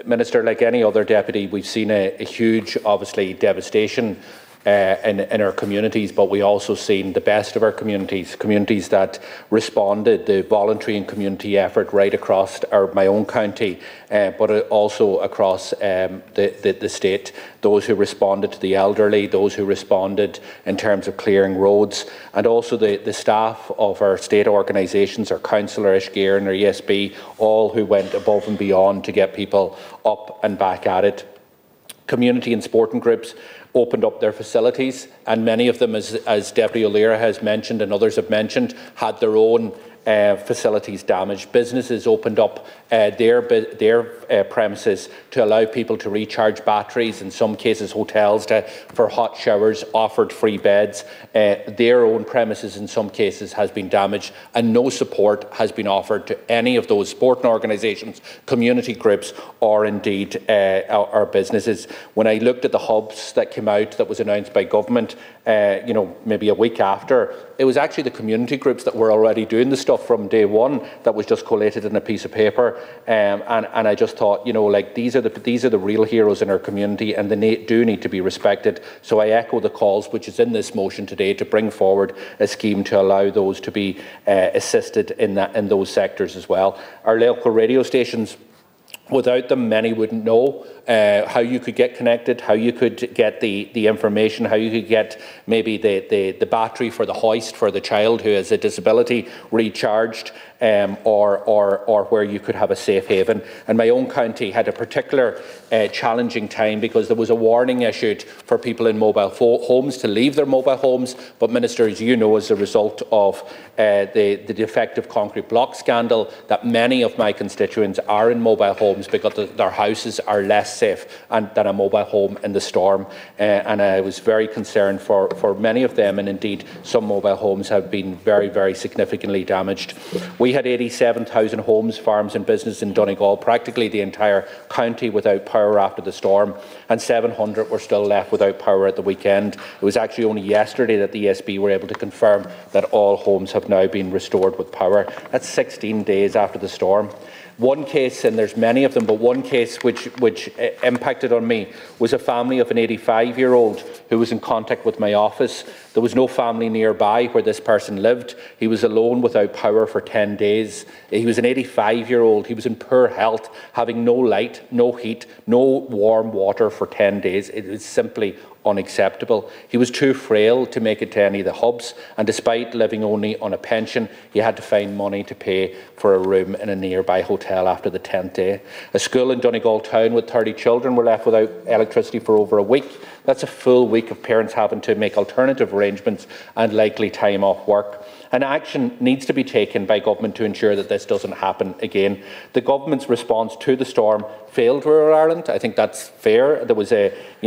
Minister, like any other deputy, we've seen a huge, obviously, devastation in our communities, but we also seen the best of our communities that responded, the voluntary and community effort right across my own county, but also across the state. Those who responded to the elderly, those who responded in terms of clearing roads, and also the staff of our state organisations, our council, our Isgéir and our ESB, all who went above and beyond to get people up and back at it. Community and sporting groups opened up their facilities, and many of them, as Deputy O'Leary has mentioned and others have mentioned, had their own facilities damaged. Businesses opened up their premises to allow people to recharge batteries. In some cases, hotels for hot showers offered free beds. Their own premises, in some cases, has been damaged, and no support has been offered to any of those sporting organisations, community groups, or indeed our businesses. When I looked at the hubs that came out, that was announced by government, maybe a week after, it was actually the community groups that were already doing the stuff from day one that was just collated in a piece of paper, and I just thought, these are the real heroes in our community, and they do need to be respected. So I echo the calls which is in this motion today to bring forward a scheme to allow those to be assisted in those sectors as well. Our local radio stations, without them, many wouldn't know how you could get connected, how you could get the information, how you could get maybe the battery for the hoist for the child who has a disability recharged, or where you could have a safe haven. And my own county had a particular challenging time because there was a warning issued for people in mobile homes to leave their mobile homes. But, Minister, as you know, as a result of the defective concrete block scandal, that many of my constituents are in mobile homes because their houses are less safe than a mobile home in the storm. And I was very concerned for many of them, and indeed some mobile homes have been very, very significantly damaged. We had 87,000 homes, farms and businesses in Donegal, practically the entire county, without power after the storm, and 700 were still left without power at the weekend. It was actually only yesterday that the ESB were able to confirm that all homes have now been restored with power. That's 16 days after the storm. One case, and there's many of them, but one case which impacted on me was a family of an 85-year-old who was in contact with my office. There was no family nearby where this person lived. He was alone without power for 10 days. He was an 85-year-old. He was in poor health, having no light, no heat, no warm water for 10 days. It was simply unacceptable. He was too frail to make it to any of the hubs, and despite living only on a pension, he had to find money to pay for a room in a nearby hotel after the 10th day. A school in Donegal town with 30 children were left without electricity for over a week. That's a full week of parents having to make alternative arrangements and likely time off work. And action needs to be taken by government to ensure that this doesn't happen again. The government's response to the storm failed rural Ireland. I think that's fair. There was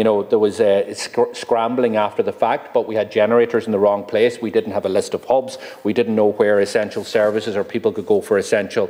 a scrambling after the fact, but we had generators in the wrong place. We didn't have a list of hubs. We didn't know where essential services or people could go for essential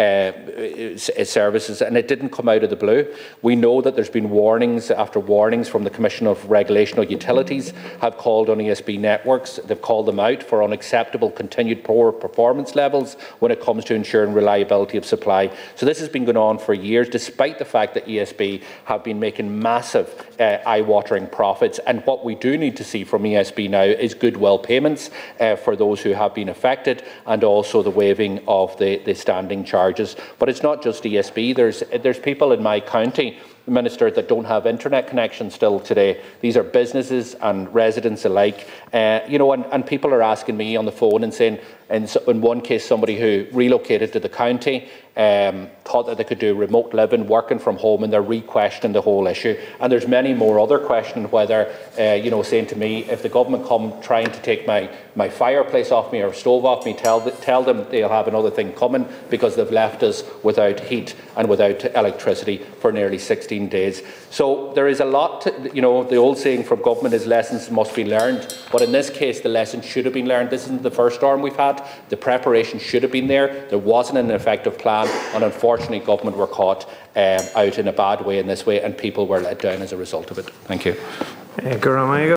services, and it didn't come out of the blue. We know that there's been warnings after warnings from the Commission of Regulation of Utilities have called on ESB networks. They've called them out for unacceptable continued poor performance levels when it comes to ensuring reliability of supply. So this has been going on for years, despite the fact that ESB have been making massive eye-watering profits. And what we do need to see from ESB now is goodwill payments for those who have been affected, and also the waiving of the standing charges. But it's not just ESB. There's people in my county, Minister, that don't have internet connections still today. These are businesses and residents alike. And people are asking me on the phone and saying, in one case, somebody who relocated to the county thought that they could do remote living, working from home, and they're re-questioning the whole issue. And there's many more other questioning whether, saying to me, if the government come trying to take my fireplace off me or stove off me, tell them they'll have another thing coming because they've left us without heat and without electricity for nearly 16 days. So there is a lot, the old saying from government is lessons must be learned. But in this case, the lesson should have been learned. This isn't the first storm we've had. The preparation should have been there. There wasn't an effective plan, and unfortunately government were caught out in a bad way in this way, and people were let down as a result of it. Thank you.